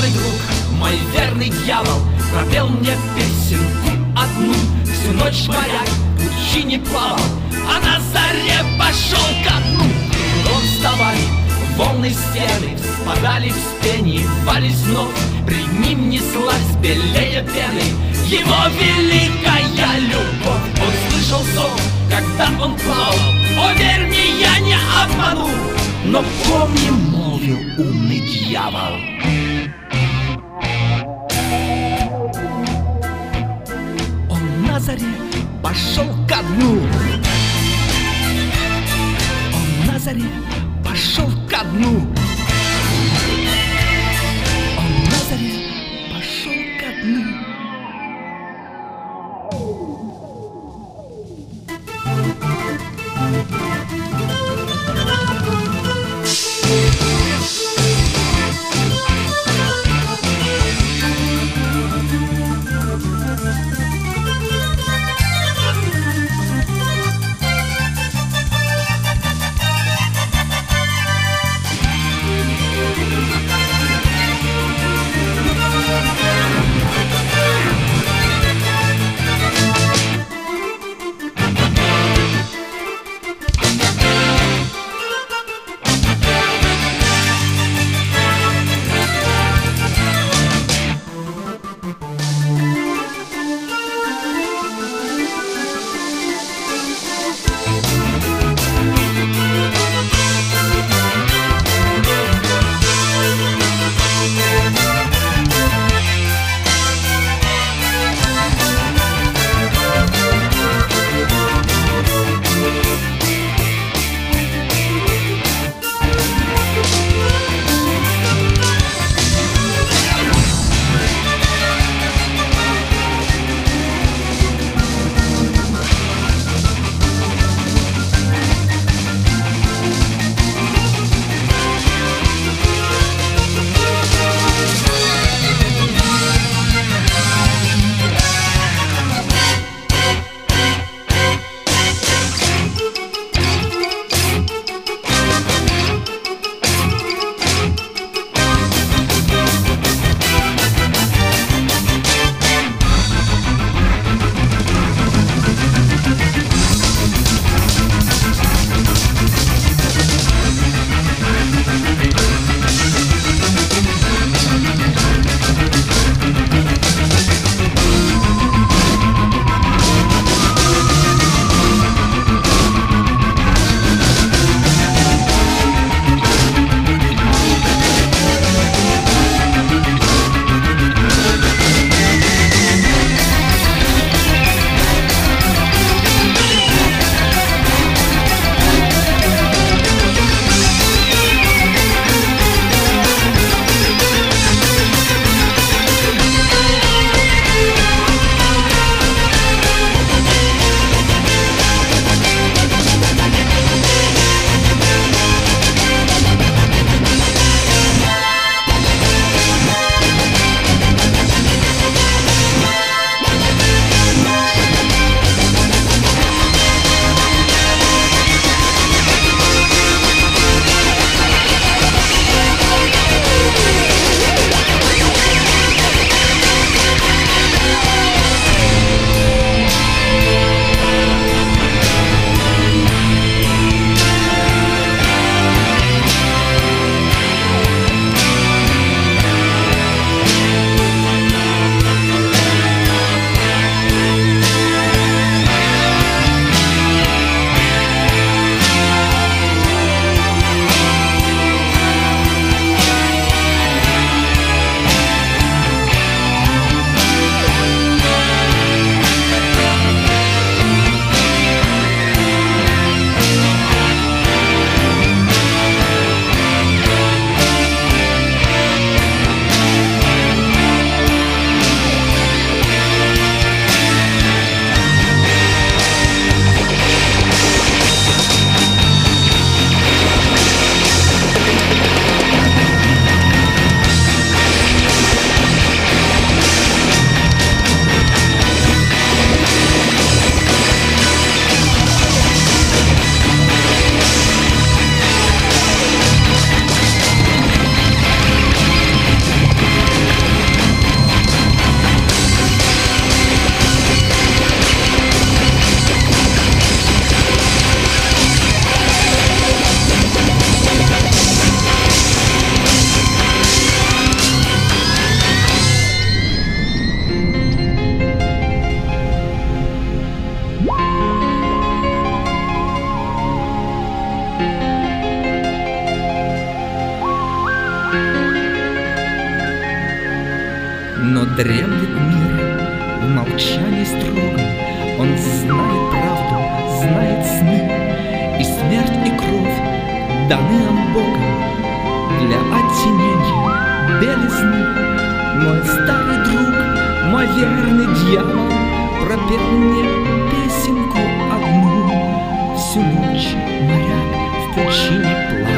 Мой друг, мой верный дьявол, пропел мне песенку одну. Всю ночь моряк в пучине плавал, а на заре пошел ко дну. Кругом вставали волны стены, вспадали в пени, вались вновь. Пред ним неслась белее пены его великая любовь. Он слышал сон, когда он плавал. О, верь мне, я не обману, но помни, молвил умный дьявол. Он на заре пошел ко дну. Он на заре пошел ко дну. Он на заре пошел ко дну. Но дремлет мир в молчании строгом. Он знает правду, знает сны, и смерть, и кровь даны нам Богом для оттенения белизны. Мой старый друг, мой верный дьявол, пропел мне песенку одну. Всю ночь моряк в пучине плавал.